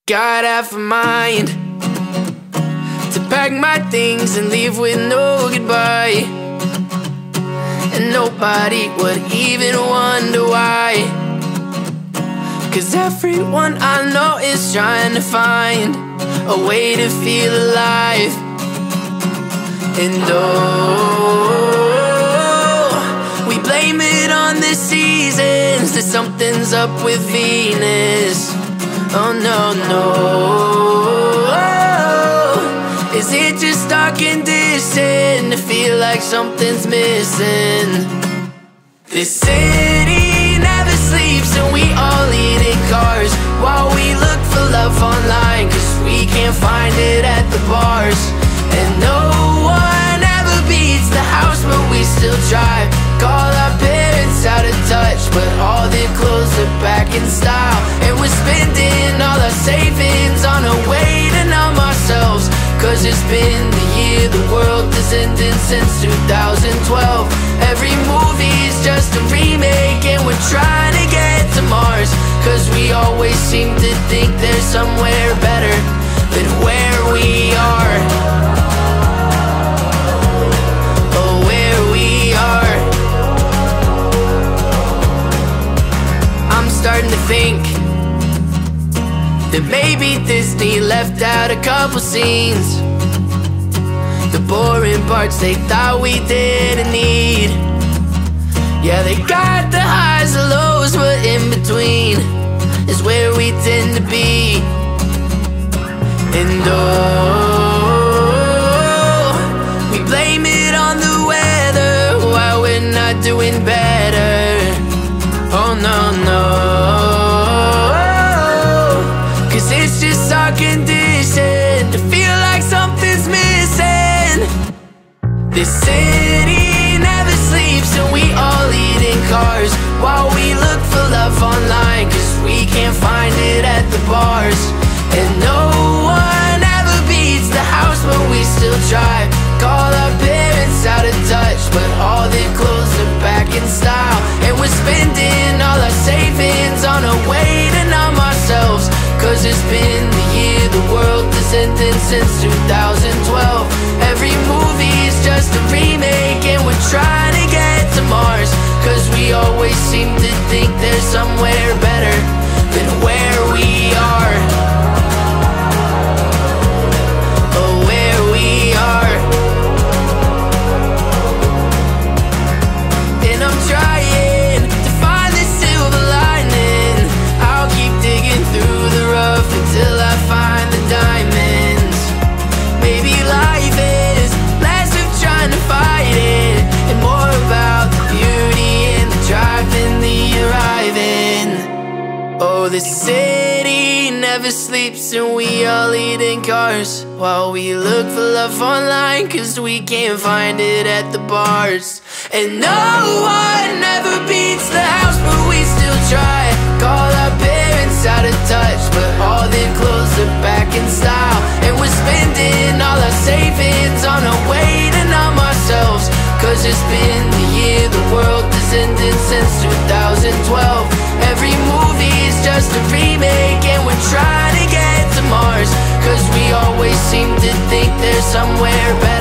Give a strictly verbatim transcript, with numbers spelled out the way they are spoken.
Got half a mind to pack my things and leave with no goodbye, and nobody would even wonder why. Cause everyone I know is trying to find a way to feel alive. And oh, we blame it on the seasons, that something's up with Venus. Oh no, no. Is it just dark and distant to feel like something's missing? This city never sleeps and we all eat in cars while we look for love online, cause we can't find it at the bars. And no one ever beats the house, but we still try. Call our parents out of touch, but all their clothes are back in style. And we're spending all our savings on a way to numb ourselves, cause it's been the year the world has ended since two thousand twelve. Every movie's just a remake and we're trying to get to Mars, cause we always seem to think there's somewhere better than where we are. Oh, where we are. I'm starting to think that maybe Disney left out a couple scenes, the boring parts they thought we didn't need. Yeah, they got the highs and lows, but in between is where we tend to be. And oh, we blame it on the weather while we're not doing better. Oh no, no, cause it's just our condition to feel like something's missing. This city never sleeps and we all eat in cars while we look for love online, cause we can't find it at the bars. And no one ever beats the house, but we still try. Call our parents out of touch, but all their clothes are back in style. And we're spending all our savings on a way to numb ourselves, cause it's been the year the world has ended since two thousand twelve. Every movie's just a remake and we're trying to get to Mars, cause we always seem to think there's somewhere better than where we are. Oh, where we are. And I'm trying to find the silver lining. I'll keep digging through the rough until I find the diamonds. Maybe life is less of trying to fight it and more about the beauty and the drive and the arriving. Oh, the city never sleeps and we all eat in cars while we look for love online, cause we can't find it at the bars. And no one ever beats the house, but we still try. Call our parents out of touch, but all their clothes are back in style. And we're spending all our savings on a way to numb ourselves, cause it's been the year the world has ended since two thousand twelve. Every movie's just a remake and we're trying to get to Mars, cause we always seem to think there's somewhere better